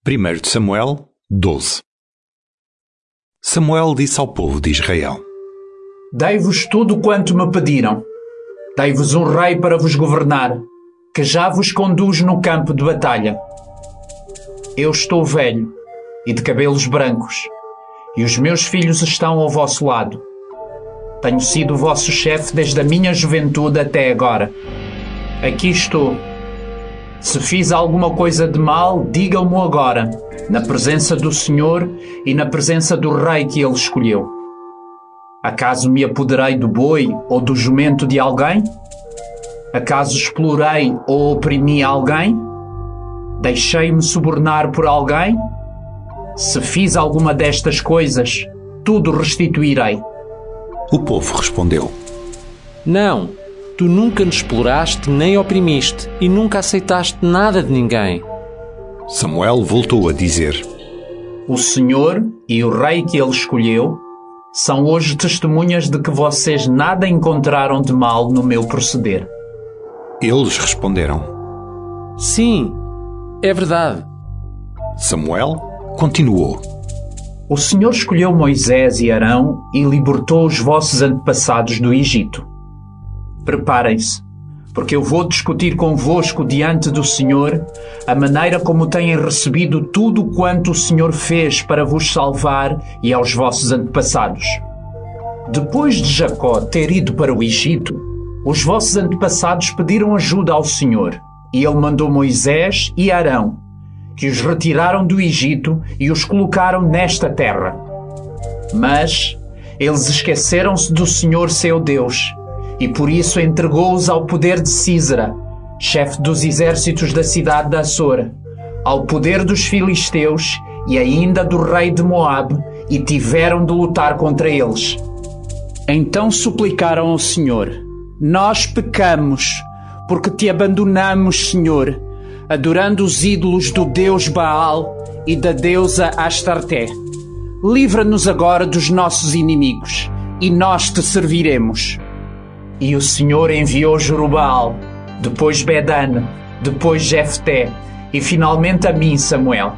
1 de Samuel 12. Samuel disse ao povo de Israel: Dei-vos tudo quanto me pediram. Dei-vos um rei para vos governar, que já vos conduz no campo de batalha. Eu estou velho e de cabelos brancos, e os meus filhos estão ao vosso lado. Tenho sido o vosso chefe desde a minha juventude até agora. Aqui estou. Se fiz alguma coisa de mal, digam-mo agora, na presença do Senhor e na presença do rei que ele escolheu. Acaso me apoderei do boi ou do jumento de alguém? Acaso explorei ou oprimi alguém? Deixei-me subornar por alguém? Se fiz alguma destas coisas, tudo restituirei. O povo respondeu: Não, tu nunca nos exploraste nem oprimiste e nunca aceitaste nada de ninguém. Samuel voltou a dizer: O Senhor e o rei que ele escolheu são hoje testemunhas de que vocês nada encontraram de mal no meu proceder. Eles responderam: Sim, é verdade. Samuel continuou: O Senhor escolheu Moisés e Arão e libertou os vossos antepassados do Egito. Preparem-se, porque eu vou discutir convosco diante do Senhor a maneira como têm recebido tudo quanto o Senhor fez para vos salvar e aos vossos antepassados. Depois de Jacó ter ido para o Egito, os vossos antepassados pediram ajuda ao Senhor, e ele mandou Moisés e Arão, que os retiraram do Egito e os colocaram nesta terra. Mas eles esqueceram-se do Senhor seu Deus, e por isso entregou-os ao poder de Sísera, chefe dos exércitos da cidade de Açor, ao poder dos filisteus e ainda do rei de Moabe, e tiveram de lutar contra eles. Então suplicaram ao Senhor: Nós pecamos, porque te abandonamos, Senhor, adorando os ídolos do deus Baal e da deusa Astarté. Livra-nos agora dos nossos inimigos, e nós te serviremos. E o Senhor enviou Jerubaal, depois Bedane, depois Jefté, e finalmente a mim, Samuel.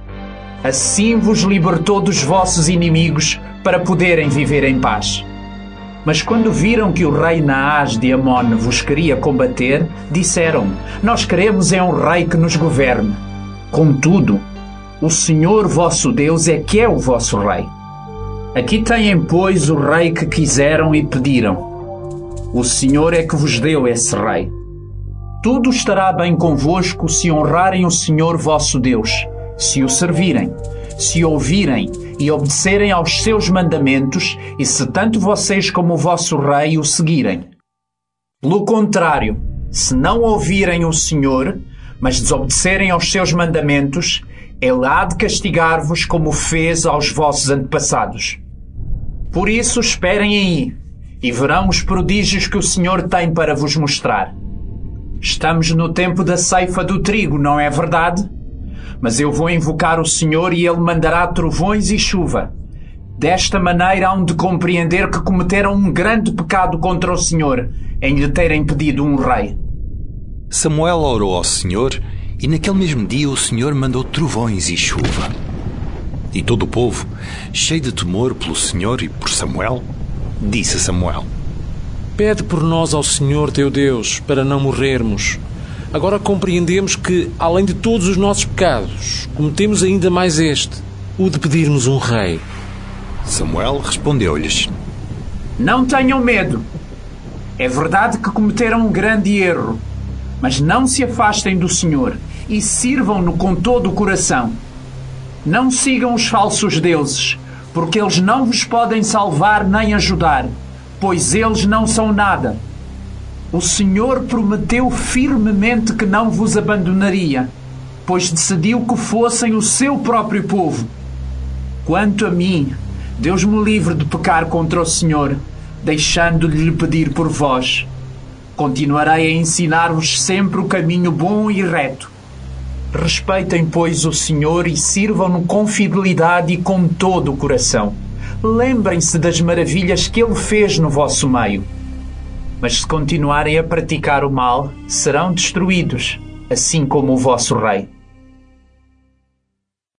Assim vos libertou dos vossos inimigos para poderem viver em paz. Mas quando viram que o rei Naás de Amon vos queria combater, disseram: Nós queremos é um rei que nos governe. Contudo, o Senhor vosso Deus é que é o vosso rei. Aqui têm, pois, o rei que quiseram e pediram. O Senhor é que vos deu esse rei. Tudo estará bem convosco se honrarem o Senhor vosso Deus, se o servirem, se ouvirem e obedecerem aos seus mandamentos, e se tanto vocês como o vosso rei o seguirem. Pelo contrário, se não ouvirem o Senhor, mas desobedecerem aos seus mandamentos, ele há de castigar-vos como fez aos vossos antepassados. Por isso esperem aí, e verão os prodígios que o Senhor tem para vos mostrar. Estamos no tempo da ceifa do trigo, não é verdade? Mas eu vou invocar o Senhor e ele mandará trovões e chuva. Desta maneira hão de compreender que cometeram um grande pecado contra o Senhor em lhe terem pedido um rei. Samuel orou ao Senhor, e naquele mesmo dia o Senhor mandou trovões e chuva. E todo o povo, cheio de temor pelo Senhor e por Samuel, disse a Samuel: Pede por nós ao Senhor teu Deus, para não morrermos. Agora compreendemos que, além de todos os nossos pecados, cometemos ainda mais este, o de pedirmos um rei. Samuel respondeu-lhes: Não tenham medo. É verdade que cometeram um grande erro, mas não se afastem do Senhor e sirvam-no com todo o coração. Não sigam os falsos deuses, porque eles não vos podem salvar nem ajudar, pois eles não são nada. O Senhor prometeu firmemente que não vos abandonaria, pois decidiu que fossem o seu próprio povo. Quanto a mim, Deus me livre de pecar contra o Senhor, deixando-lhe lhe pedir por vós. Continuarei a ensinar-vos sempre o caminho bom e reto. Respeitem, pois, o Senhor e sirvam-no com fidelidade e com todo o coração. Lembrem-se das maravilhas que Ele fez no vosso meio. Mas se continuarem a praticar o mal, serão destruídos, assim como o vosso rei.